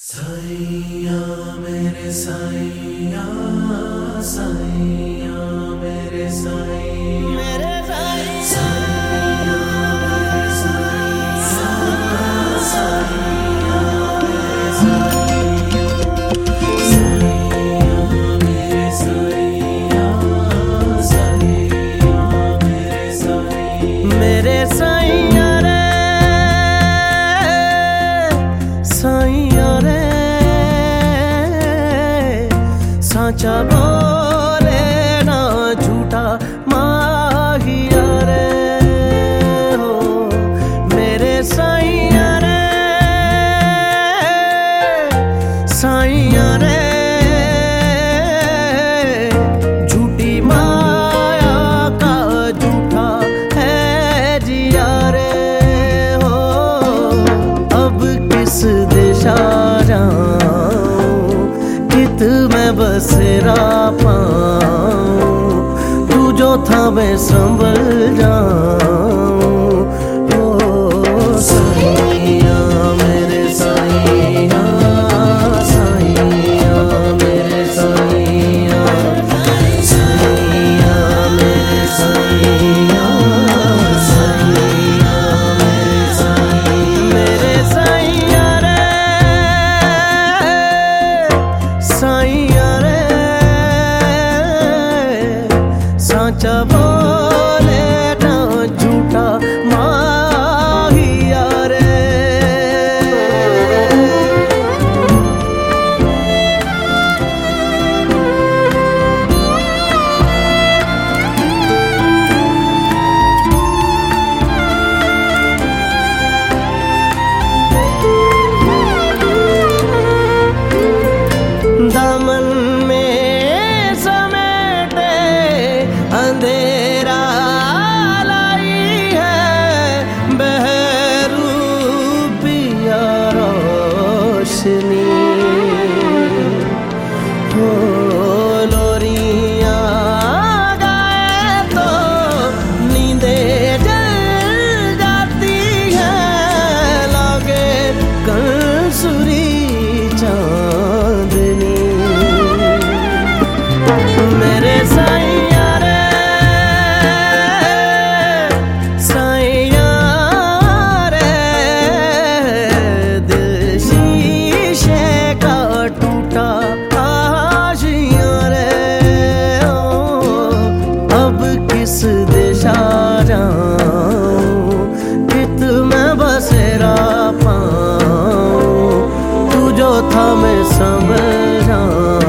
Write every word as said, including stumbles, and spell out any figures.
साईया मेरे साईया, साईया मेरे साईया, मेरे साईया मेरे साईया, साईया मेरे साईया, साईया मेरे साईया, साईया मेरे साईया, मेरे साईया रे साईया रे, साचा बोले ना झूठा माहिया रे हो मेरे साईया रे, साईया रे झूठी माया का झूठा है जिया रे हो। अब किस दिशा जाऊं कित मैं बसेरा पाऊं, तू जो था मैं संभल जाऊं। ओ साईया मेरे साईया, साईया मेरे साईया, साईया मेरे साईया, साईया मेरे साईया, मेरे साईया रे साईया रे, साचा बोले ना झूठा माहिया रे। दामन में समेटे अंधेरा लाई है, बहरू पिया रोशनी हो लोरियां गाए तो नींदे जल जाती है, लागे कंसुरी चांदनी मेरे साईया रे, साईया रे दिल शीशे का टूटा आशिया रे ओ। अब किस दिशा जाऊं कित मैं बसेरा पाऊं, तू जो था मैं संभल जाऊं।